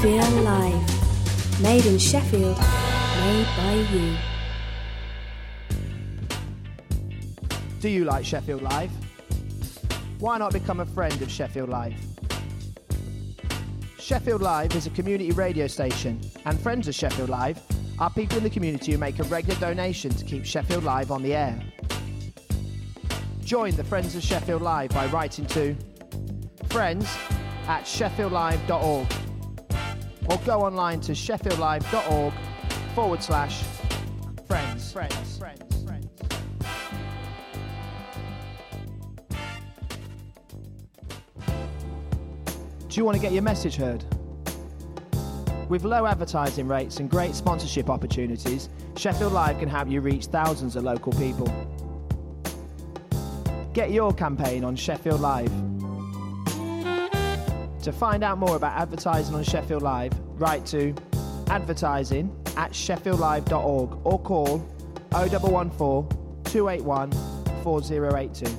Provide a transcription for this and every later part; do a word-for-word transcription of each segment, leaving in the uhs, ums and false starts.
Sheffield Live. Made in Sheffield, made by you. Do you like Sheffield Live? Why not become a friend of Sheffield Live? Sheffield Live is a community radio station, and friends of Sheffield Live are people in the community who make a regular donation to keep Sheffield Live on the air. Join the Friends of Sheffield Live by writing to friends at sheffield live dot org or go online to sheffield live dot org forward slash friends. Friends. Friends. Friends. Do you want to get your message heard? With low advertising rates and great sponsorship opportunities, Sheffield Live can help you reach thousands of local people. Get your campaign on Sheffield Live. To find out more about advertising on Sheffield Live, write to advertising at sheffield live dot org or call oh one one four, two eight one, four oh eight two.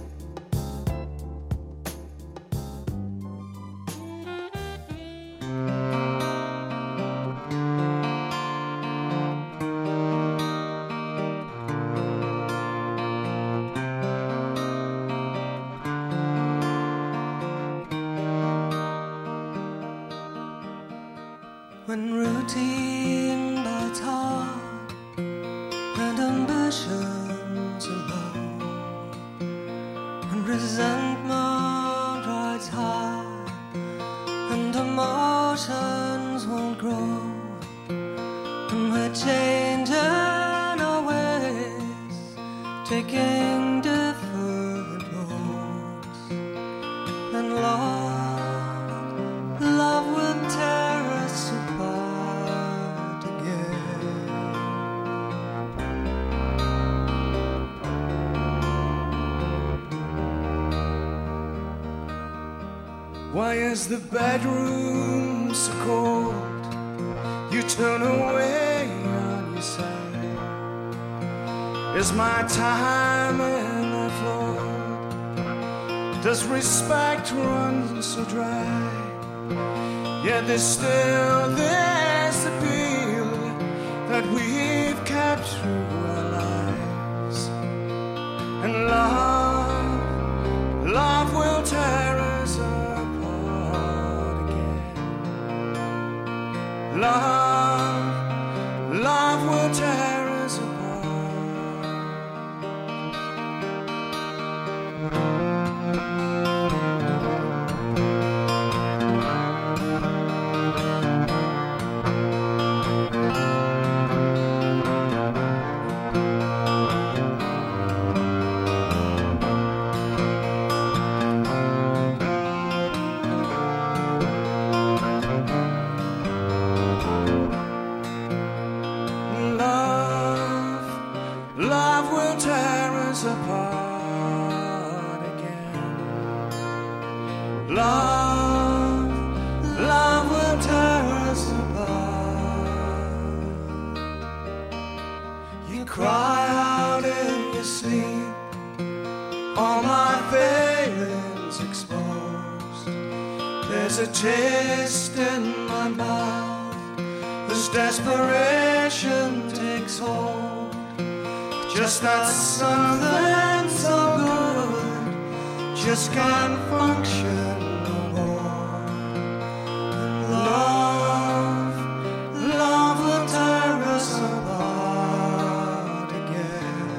When routine bites hard and ambitions are low, when resentment rides high and emotions won't grow, and we're changing our ways, taking different roads, and love, love will tear us apart again. Why is the bedroom so cold? You turn away on your side. Is my time in the floor? Does respect run so dry? Yet there's still this appeal that we've kept through our lives. And love, love will tear us apart again. Love, love will tear us apart. Apart again. Love, love will tear us apart. You cry out in your sleep, all my failings exposed. There's a taste in my mouth as desperation takes hold. Just not something so good, just can't function no more. And love, love will tear us apart again.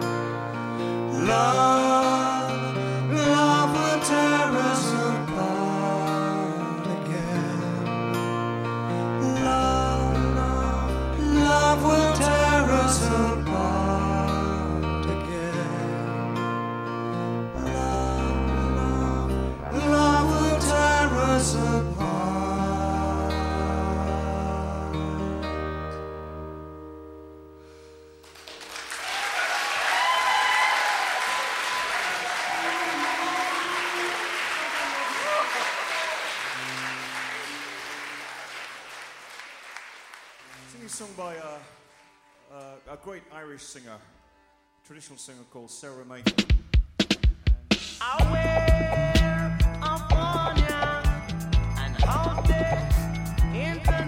Love, love will tear us apart again. Love, love, love will tear us apart. Sung by a, uh, a great Irish singer, traditional singer called Sarah Mason. Aware of California and out there in the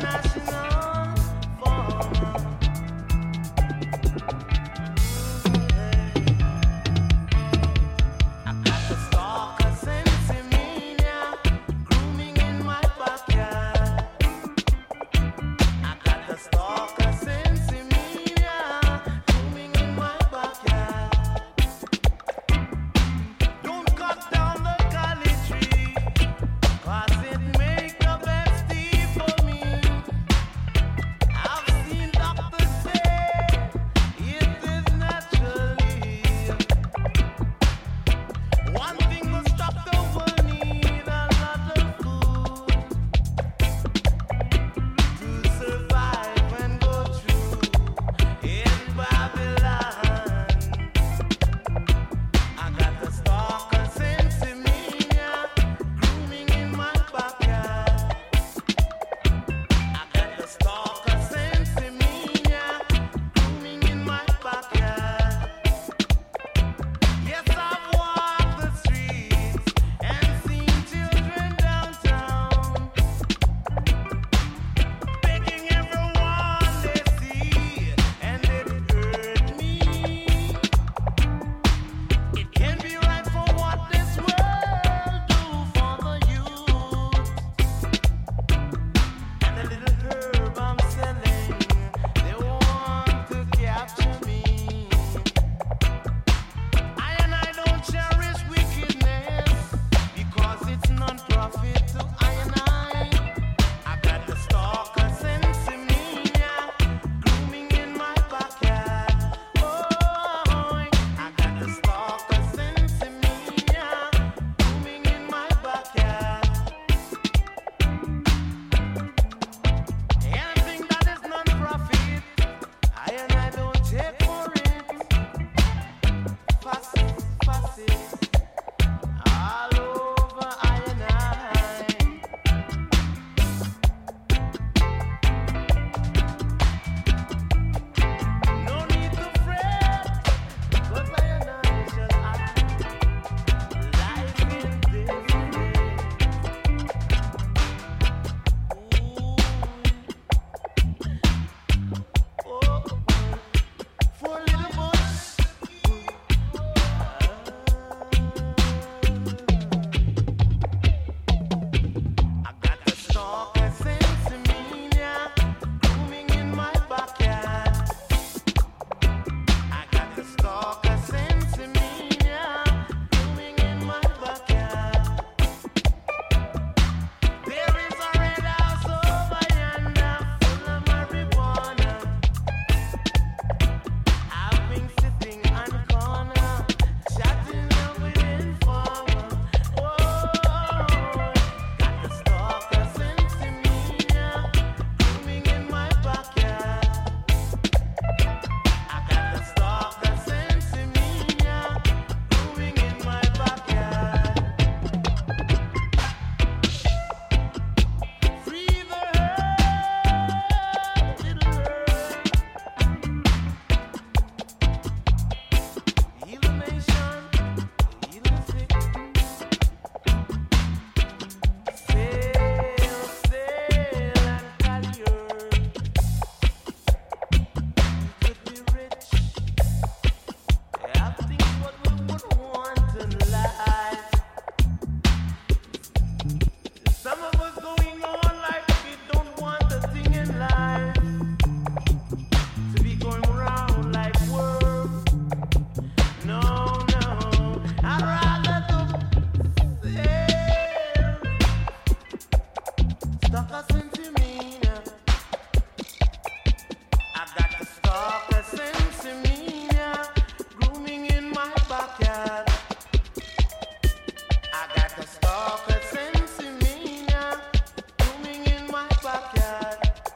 stalker sense in me now. I got the stalker sense in me now. Grooming in my backyard. I got the stalker sense in me now. Grooming in my backyard.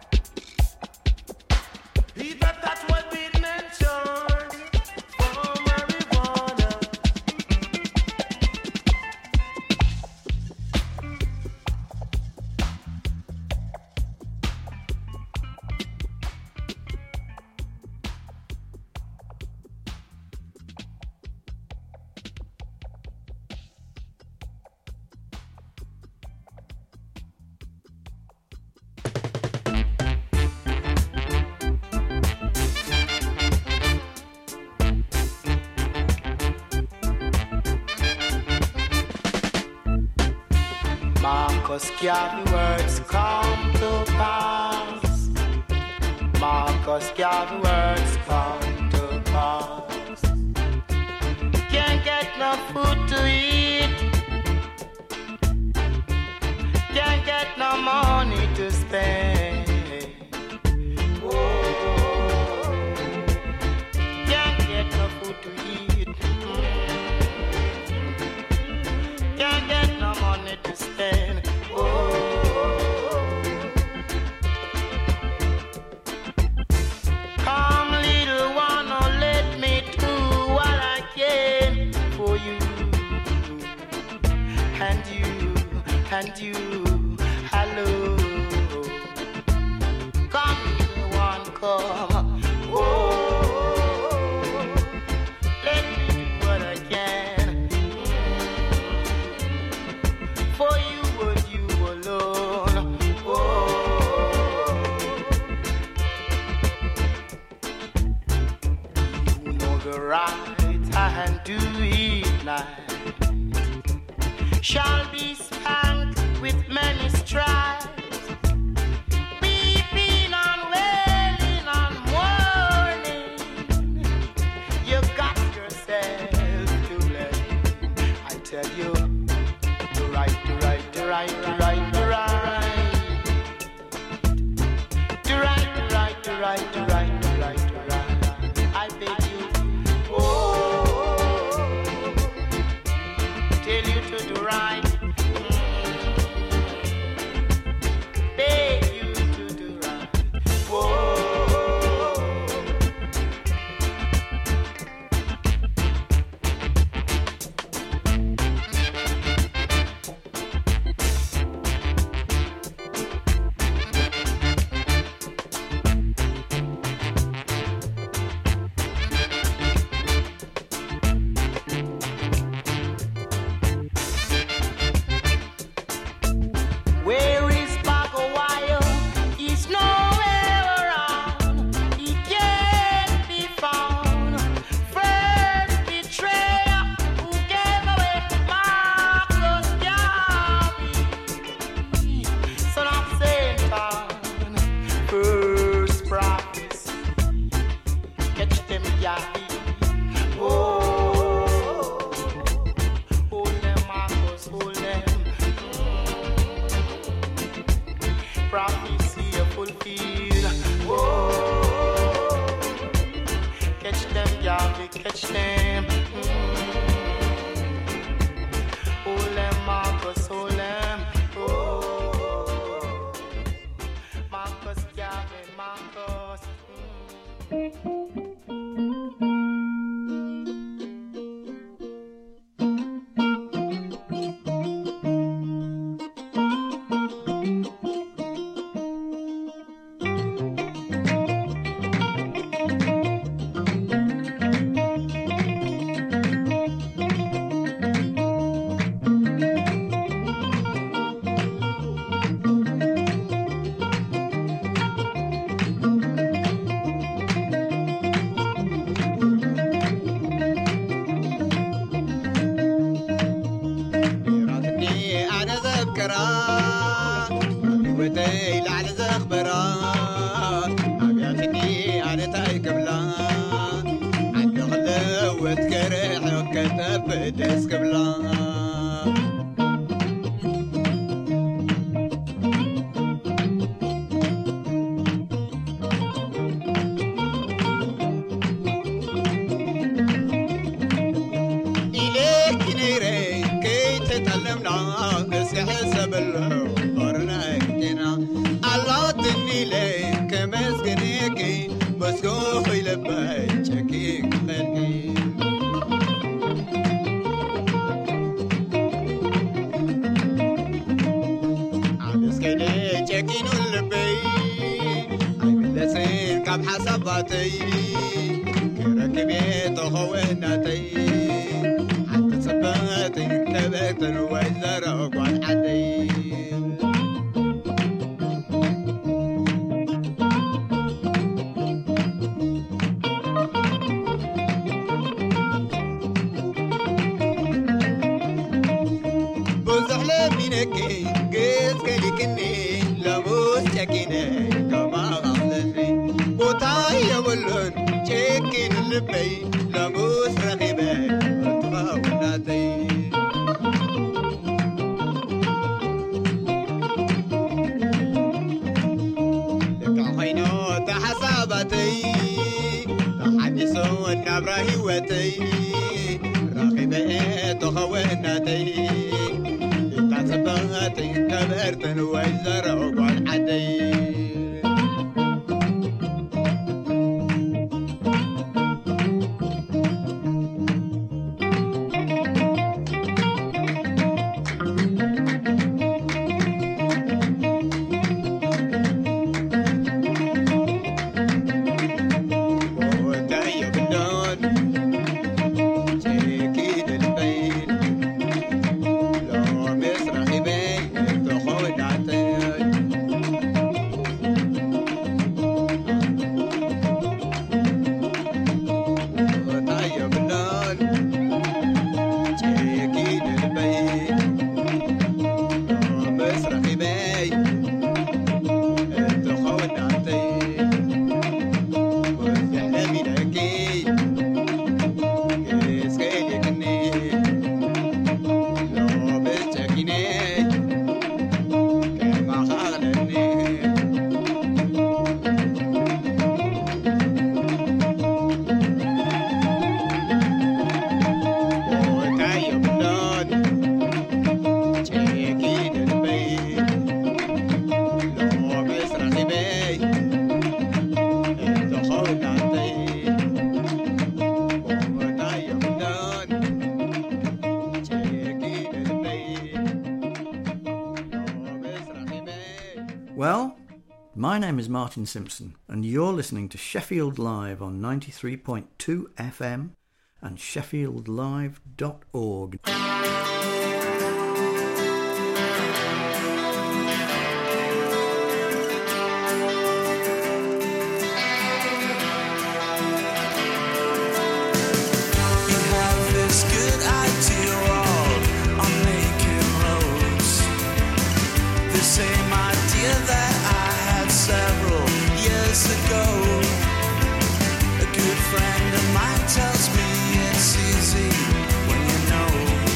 Either that was been mentioned for marijuana. Marcus Garvey words come to pass. Marcus Garvey words come to pass. Can't get no food to eat. Can't get no money to spend. Oh, can't get no food to eat. Can't get no money to spend. Oh, come little one, oh, let me do what I can for you, and you, and you, hello. Come little one, come. Oh, let me do what I can for you and you alone. Oh, you know the right hand do it night shall be spanked with many stripes, weeping and wailing and mourning. You got yourself to blame. I tell you, the right, the right, the right, the right, the right, the right, the right, the right, the right, the right, the right. I beg you, oh, tell you to do right. Beg you to do right. Oh. Where is Bagawire? He's nowhere around. He can't be found. First betrayer who gave away Marcus Garvey, son of Satan. First prophecy, catch them Garvey. Oh, hold them Marcus, hold them. Prophecy a fulfill. Oh, catch them, Garvey, catch them. Mm. Hold them, Marcus, hold them. Oh, Marcus, Garvey, Marcus. Mm. بدس قبلها ጨኪኑ ልበይ ኣይምለስን ካብ ሓሳባተይ ክረክብ ተኸውናተይ ሓንቲ ጽብቕቲ ከበትን ወይዘሮ ጓል ዓደይ ብዙሕ ለሚነኪ ግዝ ከሊክኒ ለሙስ ጨኪነ ከማኻኽለኒ ቦታ የብሉን ጨኪኑ ልበይ ለሙስ ረኺበ እትኸውናተይ ደቃ ኾይኖ ተሓሳባተይ ተሓዲሱ ናብራ ህይወተይ ረኺበ እትኸውናተይ ጽብቕቲ ከበርትን ወይዘሮ ጓል ዓደይ ቦታ የብሎን ጨኪኑ ልበይ ሎሚስ ረኺበይ እትኸውናተይ ቦታ የብሎን ጨኪኑ ልበይ ሎሚስ ረኺበይ እትኸውናተይ ብዙሕ ለሚነኪ ግዝ ከሊክኒ ሎሚስ ጨኪነ ከማኻኽለኒ ቦታ የብሎን ጨኪኑ ልበይ ሎሚስ ረኺበይ እትኸውናተይ ቦታ የብሎን ጨኪኑ ልበይ ሎሚስ ረኺበይ Well, my name is Martin Simpson, and you're listening to Sheffield Live on ninety-three point two F M and sheffield live dot org. You have this good idea of making roads. The same idea that I had several years ago. A good friend of mine tells me it's easy when you know.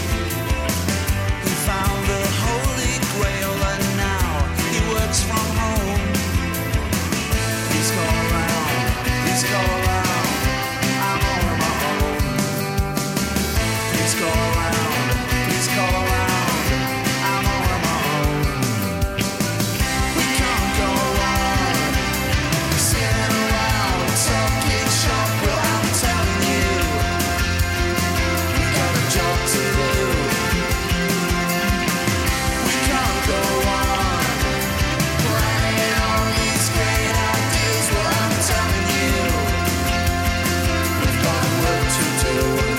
He found the Holy Grail and now he works from home. Please go around, please go around, I'm on my own. Please go around, please go around, I'm on my own. We can't go on sitting around talking shop. Well, I'm telling you, we got a job to do. We can't go on planning all these great ideas. Well, I'm telling you, we've got work to do.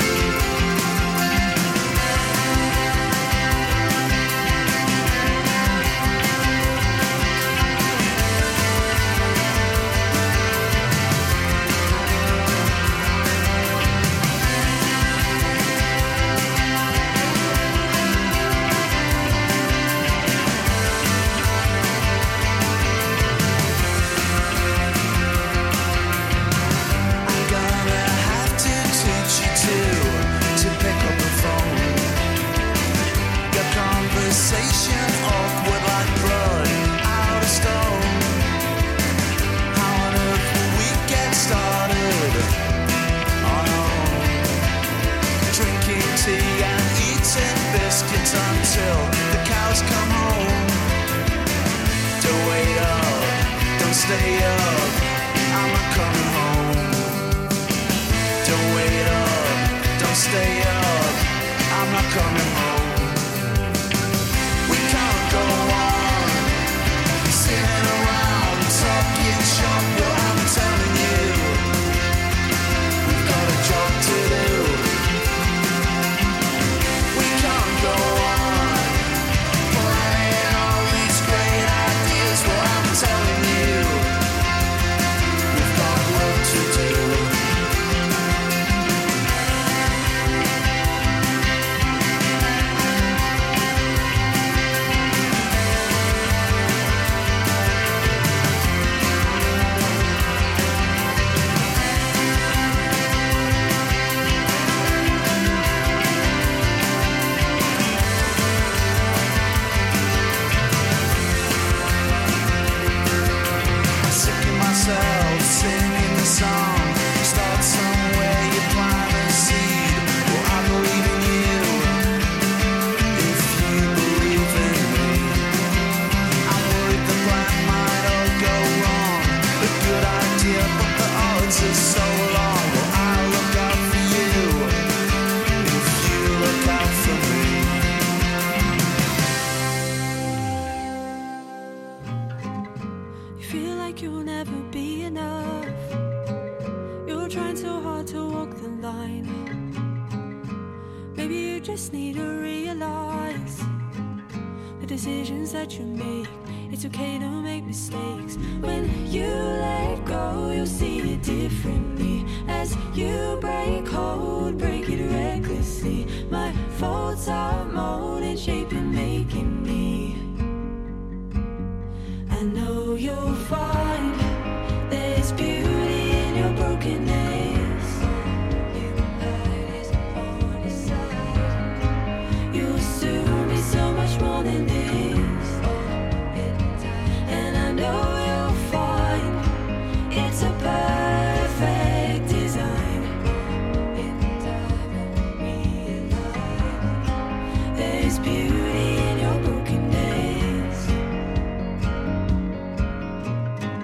I'm gonna have to teach you to to pick up the phone. Your conversation awkward like blood out of stone. How on earth will we get started on our own? Drinking tea and eating biscuits until the cows come home. Don't wait up, don't stay up, I'm not coming home. Don't wait up, don't stay up, I'm not coming home. We can't go on sitting like you'll never be enough. You're trying so hard to walk the line. Maybe you just need to realize the decisions that you make. It's okay to make mistakes. When you let go, you'll see it differently. As you break hold, break it recklessly. My faults are molding, shaping, making me. I know you'll find there's beauty in your brokenness. Your light is on the side. You'll soon be so much more than this. And I know you'll find it's a perfect design. In time and realize there's beauty in your brokenness.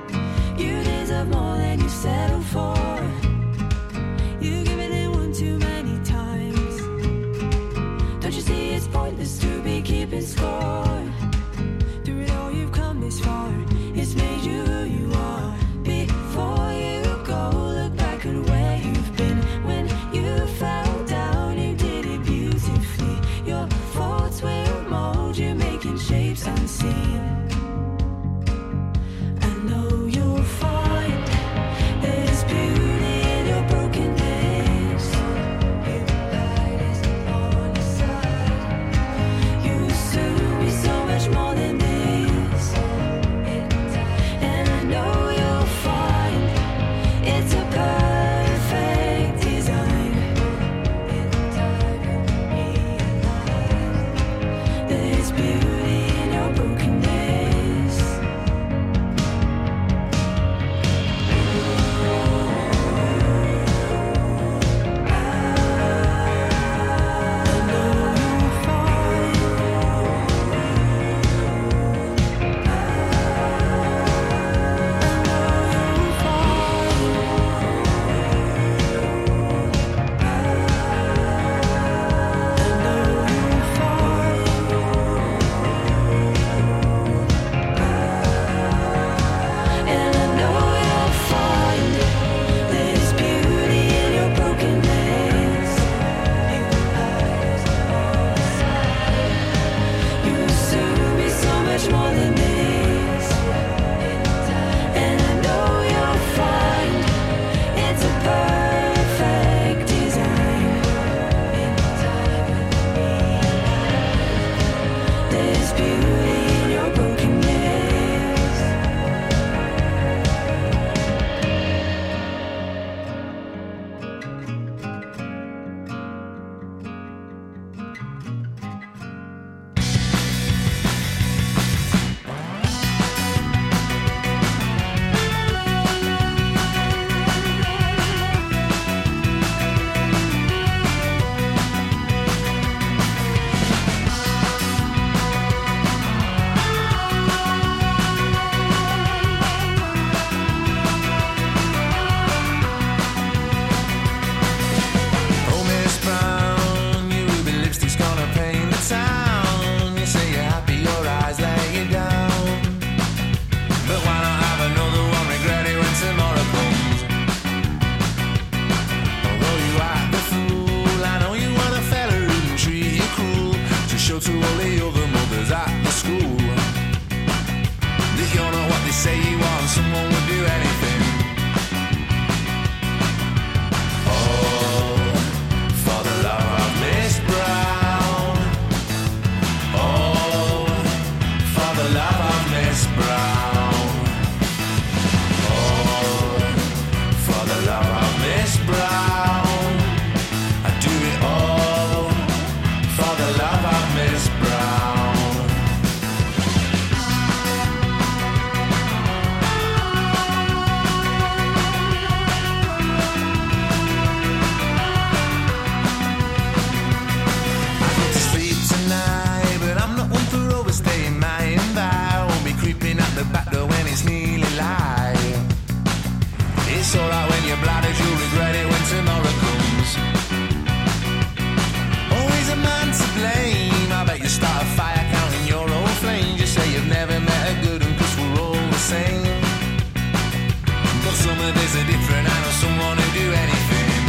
there's a different, I know someone who'd do anything.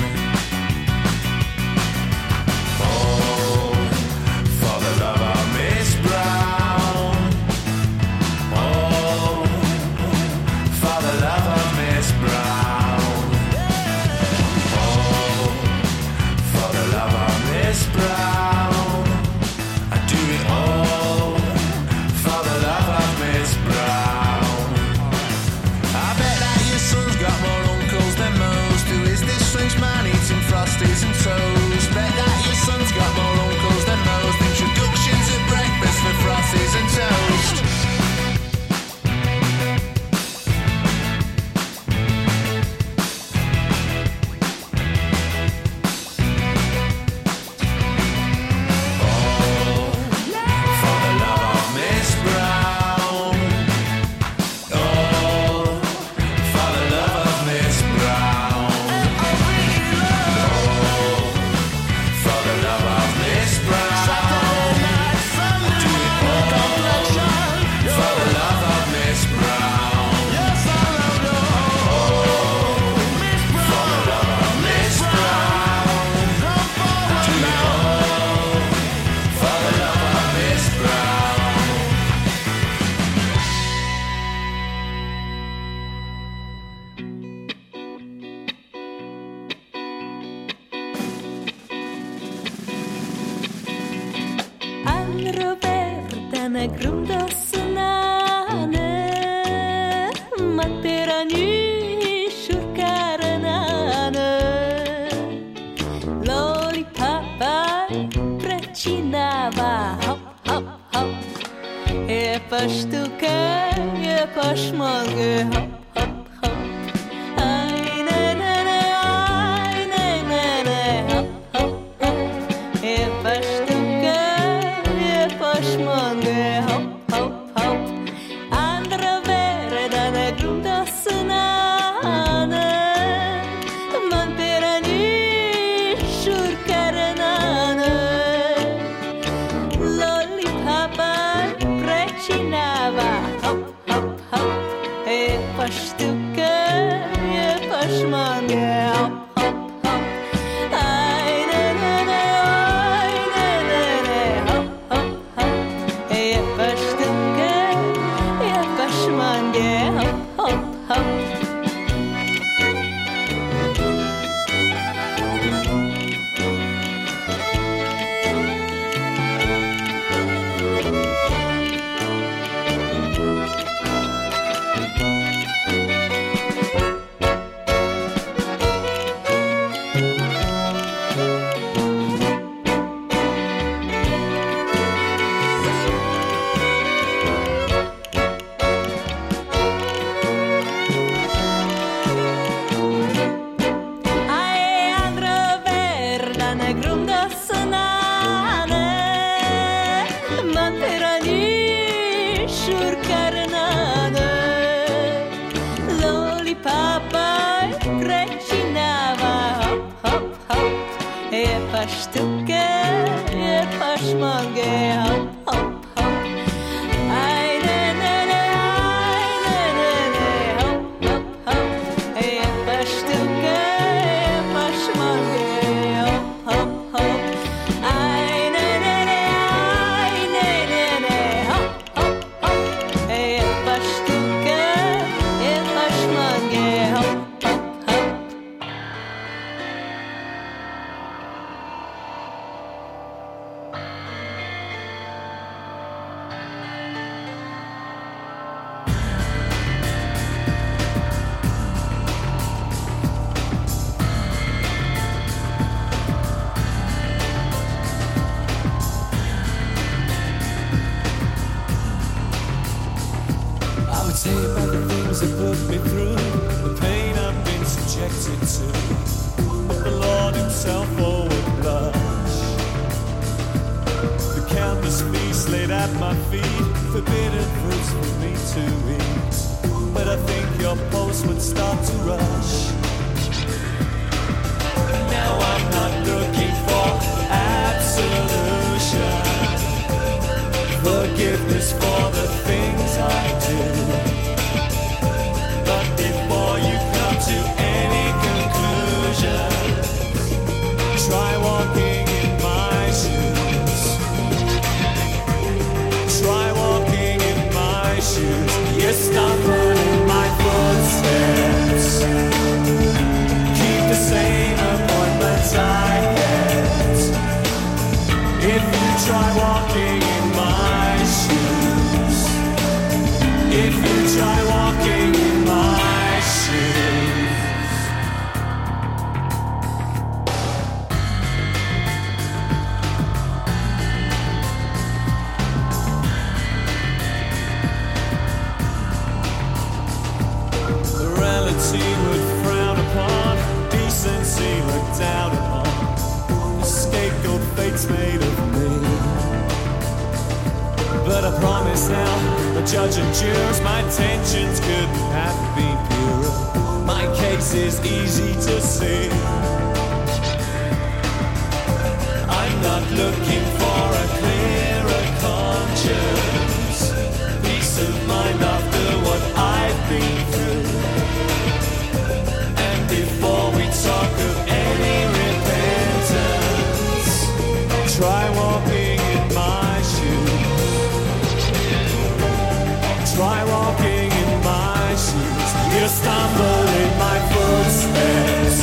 Oh, for the love of Miss Brown. Oh, for the love of Miss Brown. Oh, for the love of Miss Brown. I do it all for the love of Miss Brown. I bet that your son's got more uncles than most. Who is this strange man eating frosties and toast? Bet that your son's got more uncles than most. Introductions at breakfast for frosties and toast. Forgiveness for the things I do. But before you come to lies now. The judge and jurors, my intentions couldn't have been purer. My case is easy to see. I'm not looking for a clearer conscience, peace of mind after what I've been through. And before we talk of any repentance, try walking in my shoes. Try walking in my shoes. You stumble in my footsteps.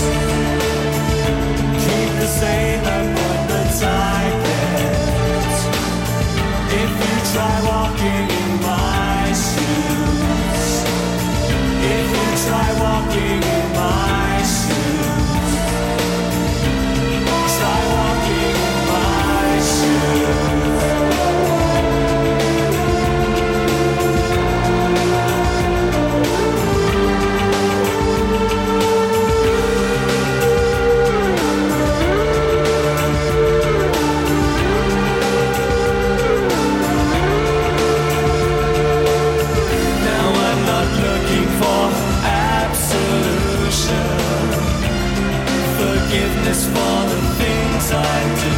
Keep the same appointments I kept. If you try walking in my shoes, if you try walking in my shoes, try walking in my shoes. Forgiveness for the things I do.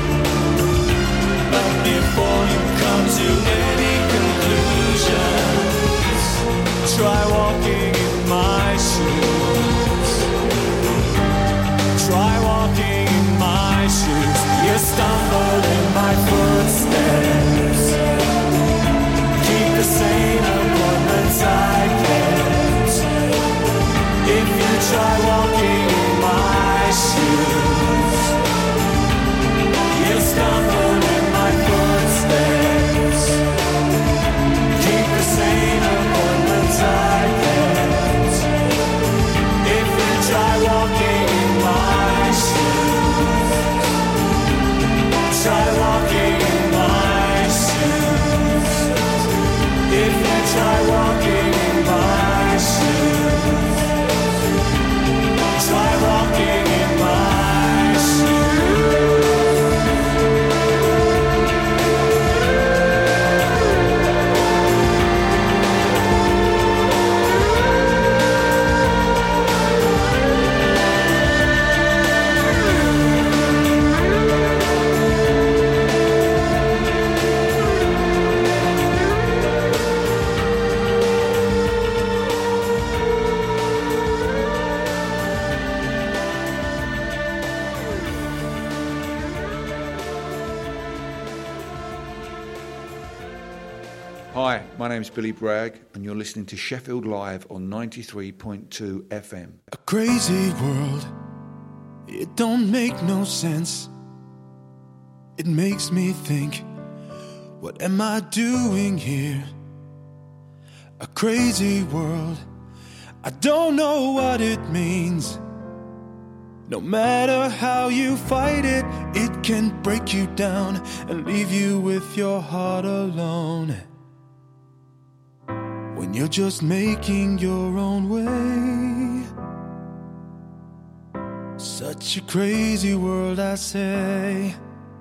But before you come to any conclusions, try walking in my shoes. Try walking in my shoes. You stumble in my footsteps. Keep the same appointments I kept. If you try walking in my shoes, you stumble in my footsteps. Keep the same appointments I kept. If you try walking in my shoes, try walking in my shoes. If you try walking in my shoes, try walking in my shoes. Hi, my name's Billy Bragg, and you're listening to Sheffield Live on ninety-three point two F M. A crazy world, it don't make no sense. It makes me think, what am I doing here? A crazy world, I don't know what it means. No matter how you fight it, it can break you down and leave you with your heart alone. When you're just making your own way. Such a crazy world, I say.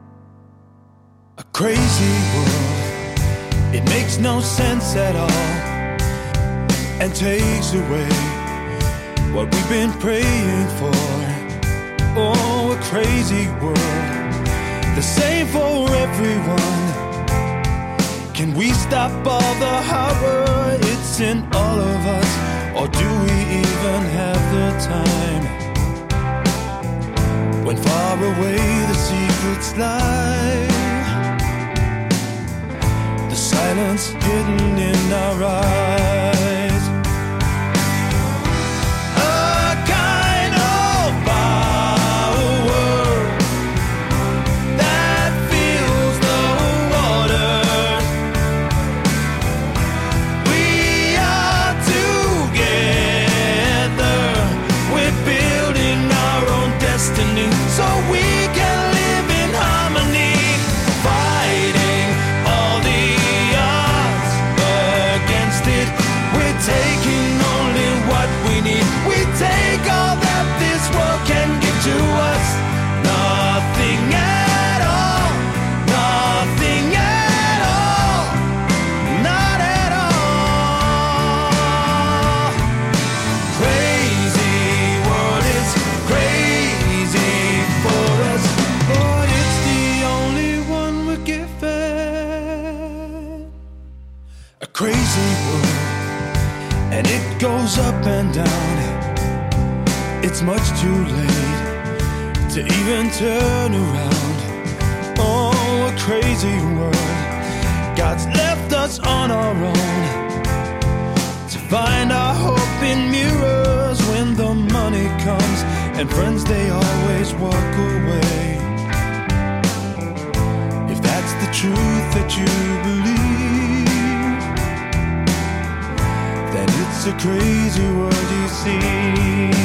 A crazy world, it makes no sense at all, and takes away what we've been praying for. Oh, a crazy world, the same for everyone. Can we stop all the horror? It's in all of us, or do we even have the time? When far away the secrets lie, the silence hidden in our eyes. A kind of power that fills the water. We are together, we're building our own destiny, so we can live in harmony, fighting all the odds against it. and it goes up and down. It's much too late to even turn around. Oh, a crazy world. God's left us on our own to find our hope in mirrors when the money comes, and friends, they always walk away. If that's the truth that you believe, then it's a crazy world you seek.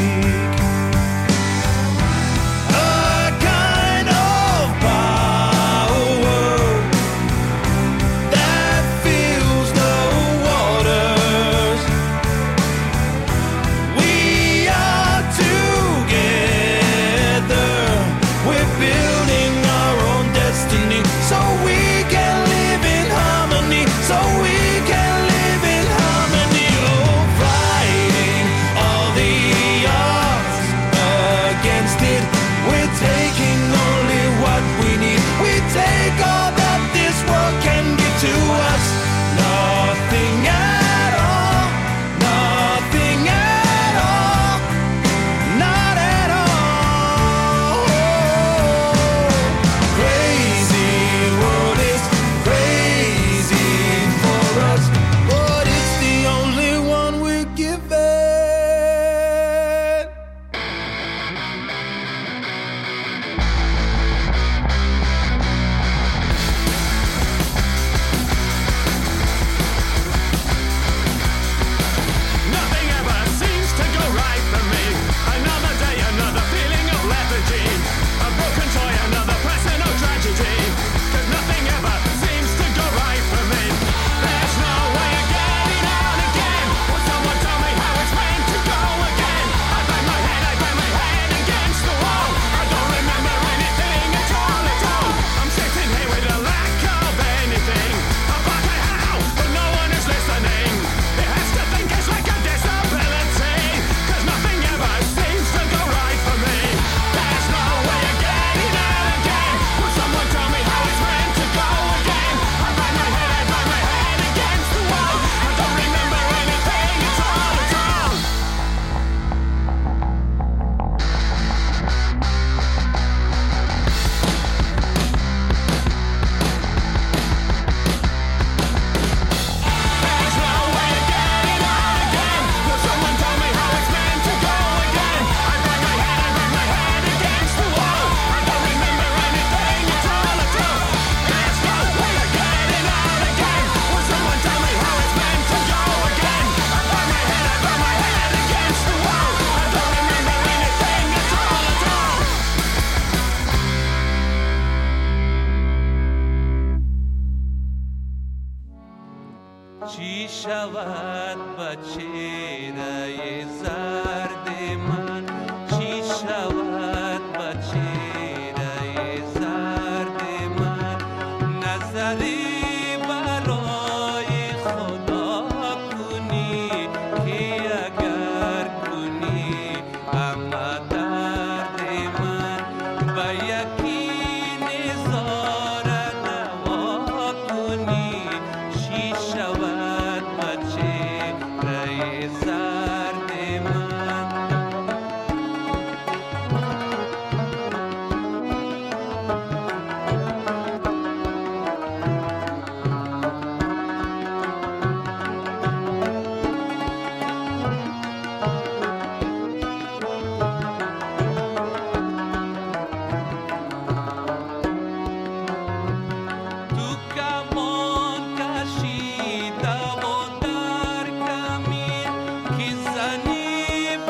Kizani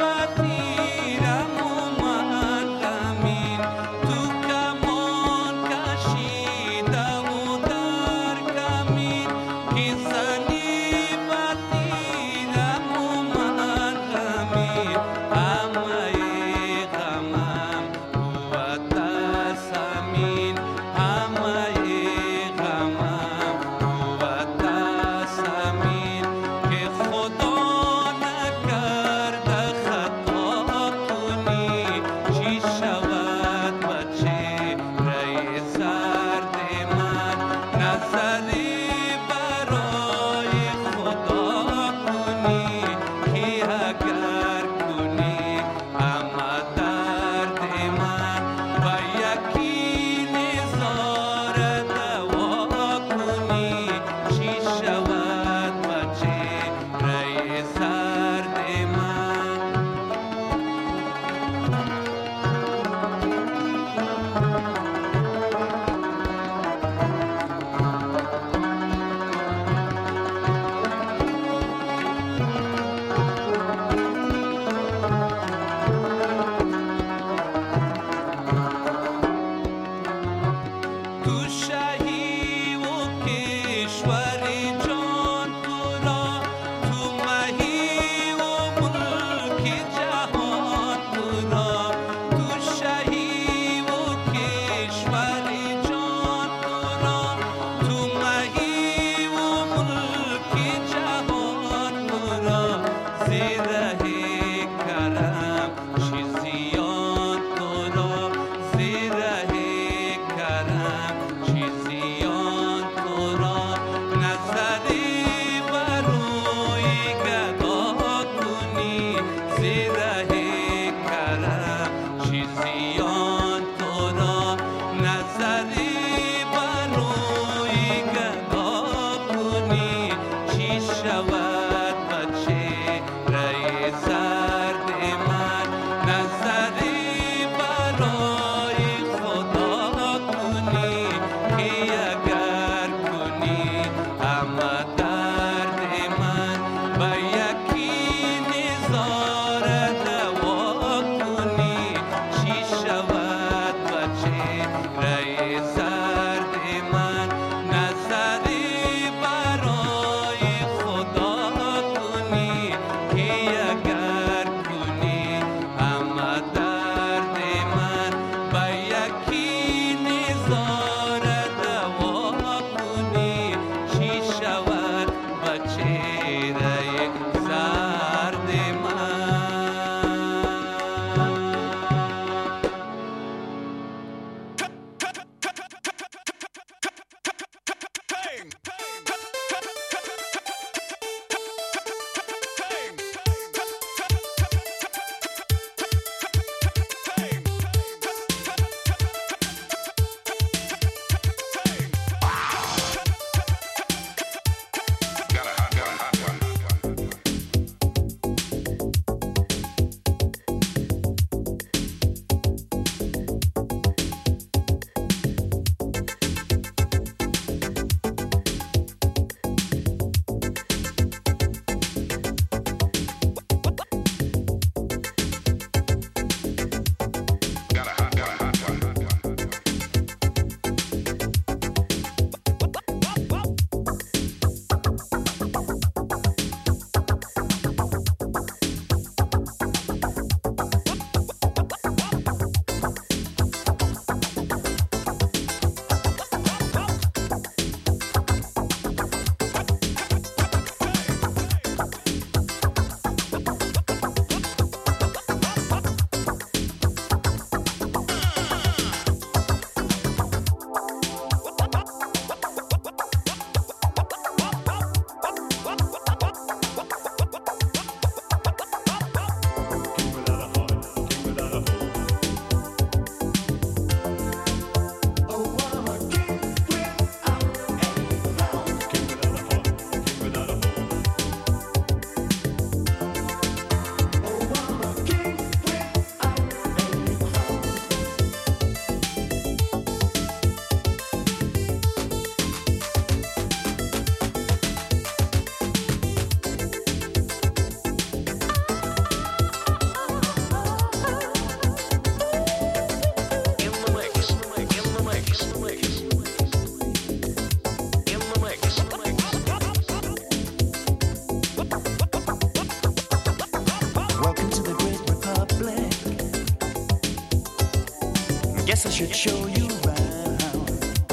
Guess I should show you around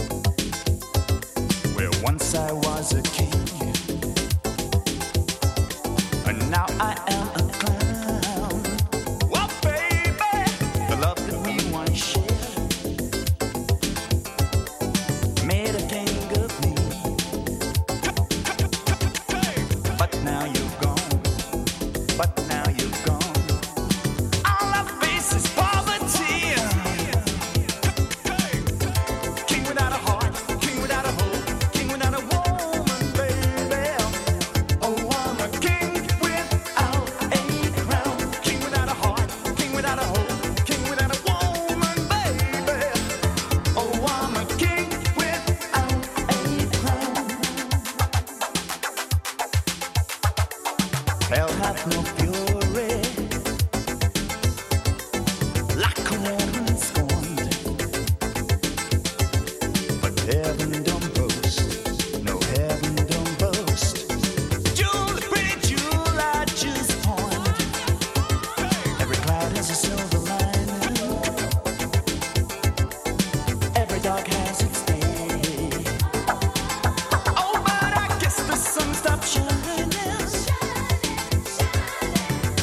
where once I was a king, and now I am a clown. Well, baby, the love that we once shared made a king of me. But now you've gone, but now you've gone. All I face is poverty. King without a heart, king without a hope, king without a woman, baby. Oh, I'm a king without a crown. King without a heart, king without a hope, king without a woman, baby. Oh, I'm a king without a crown. Hell hath no fury like a woman scorned, but heaven don't boast, no heaven don't boast. Jewel, the pretty jewel I just pawned. Every cloud has a silver lining, every dark has its day. Oh, but I guess the sun stopped shining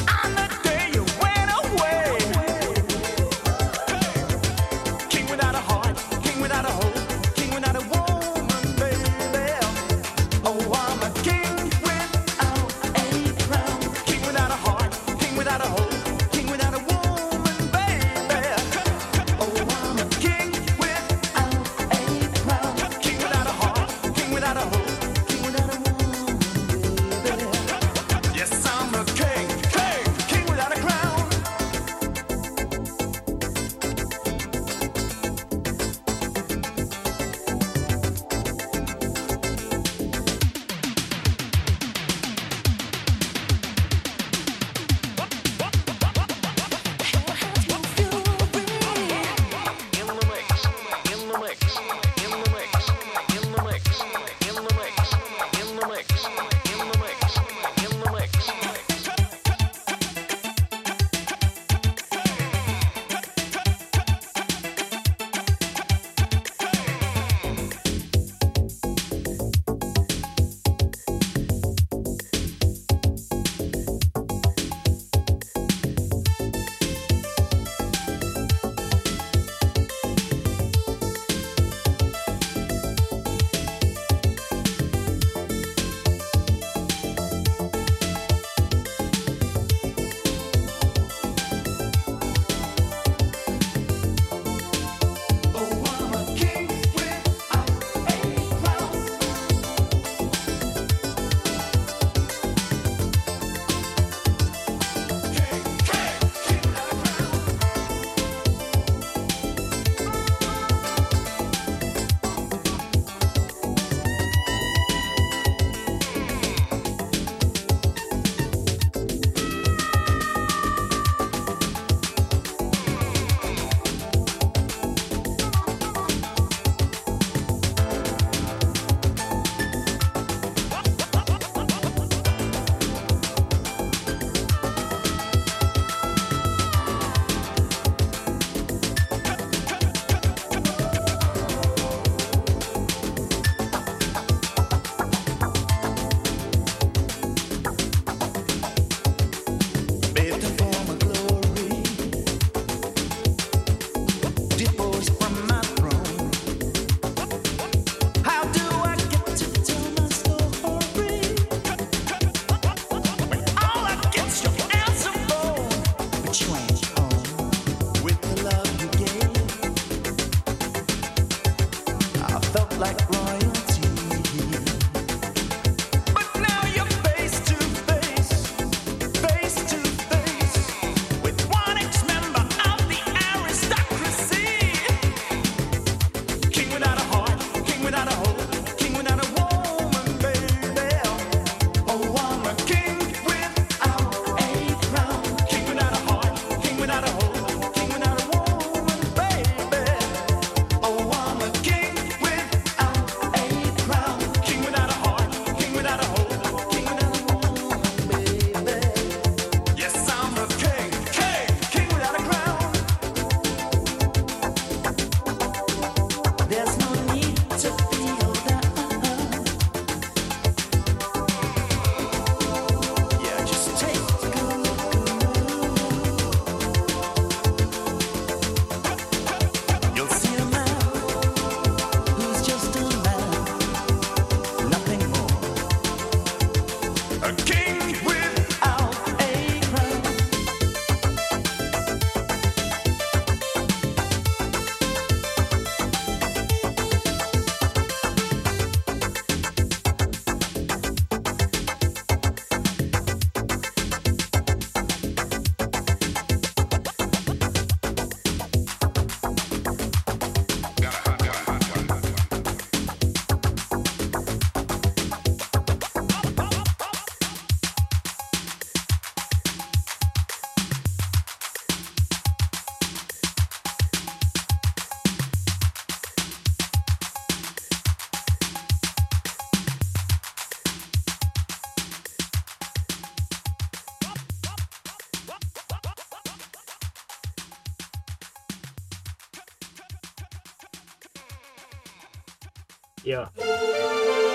Ja.